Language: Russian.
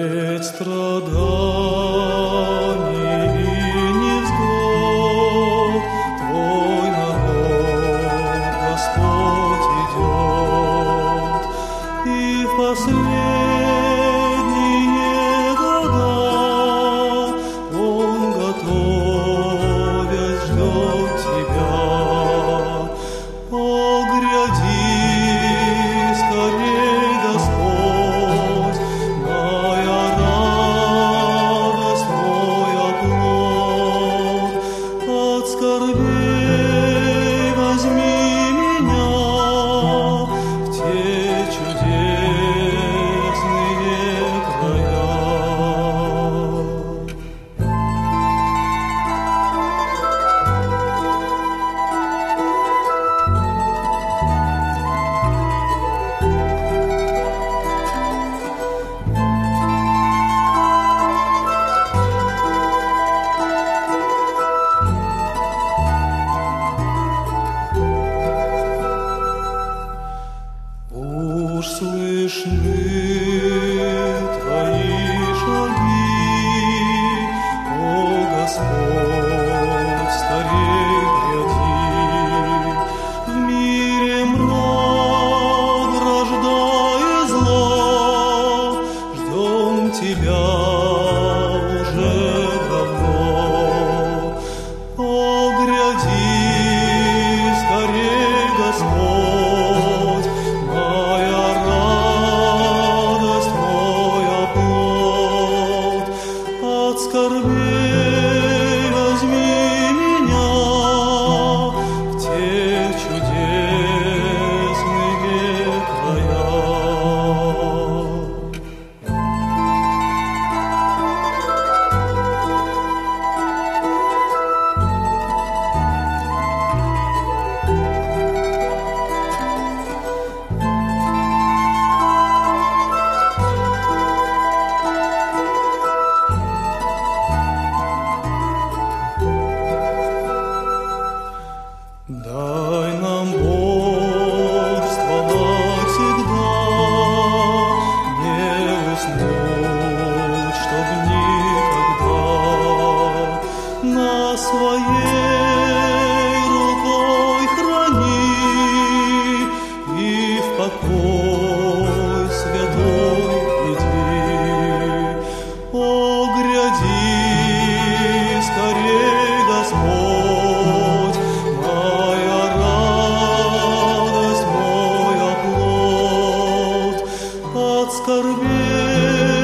Средь страданий и невзгод Твой народ, Господь, идет, и в последние года Он, готовясь, ждет Тебя. О, гряди скорей, Господь, моя радость, мой оплот. От скорбей возьми меня в те чудесные края. Уж слышны Твои шаги, о Господь, скорей гряди. В мире мрак, рождая зло, ждем Тебя уже давно. О, гряди скорей, Господь, моя радость, мой оплот. От скорбей возьми меня в те чудесные края. Дай нам бодрствовать всегда, не уснуть, чтоб никогда. На своей рукой храни и в покой святой веди. О, гряди скорей, Господь, моя радость, мой оплот. От скорбей